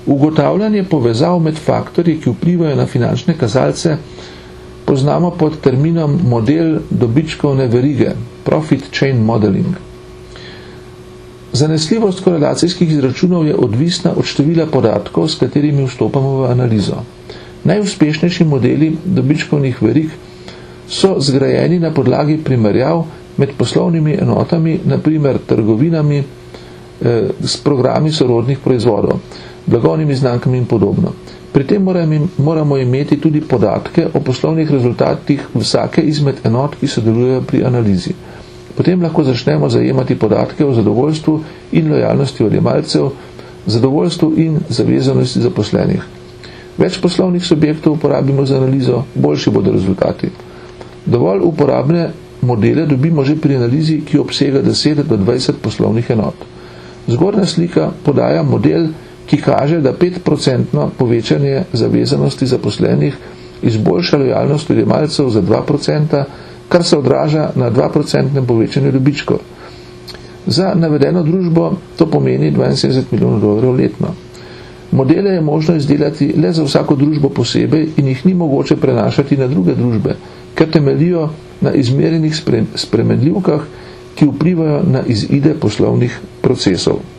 Ugotavljanje povezav med faktorji, ki vplivajo na finančne kazalce, poznamo pod terminom model dobičkovne verige, Profit Chain Modeling. Zanesljivost korelacijskih izračunov je odvisna od števila podatkov, s katerimi vstopamo v analizo. Najuspešnejši modeli dobičkovnih verig so zgrajeni na podlagi primerjav med poslovnimi enotami, naprimer trgovinami, s programi sorodnih proizvodov, blagovnimi znamkami in podobno. Pri tem moramo imeti tudi podatke o poslovnih rezultatih vsake izmed enot, ki sodelujejo pri analizi. Potem lahko začnemo zajemati podatke o zadovoljstvu in lojalnosti odjemalcev, zadovoljstvu in zavezanosti zaposlenih. Več poslovnih subjektov uporabimo za analizo, boljši bodo rezultati. Dovolj uporabne modele dobimo že pri analizi, ki obsega 10 do 20 poslovnih enot. Zgornja slika podaja model, ki kaže, da 5% povečanje zavezanosti zaposlenih izboljša lojalnost odjemalcev za 2%, kar se odraža na 2% povečanju dobičkov. Za navedeno družbo to pomeni 72 milijonov dolarjev letno. Modele je možno izdelati le za vsako družbo posebej in jih ni mogoče prenašati na druge družbe, ker temeljijo na izmerjenih spremenljivkah, ki vplivajo na izide poslovnih procesov.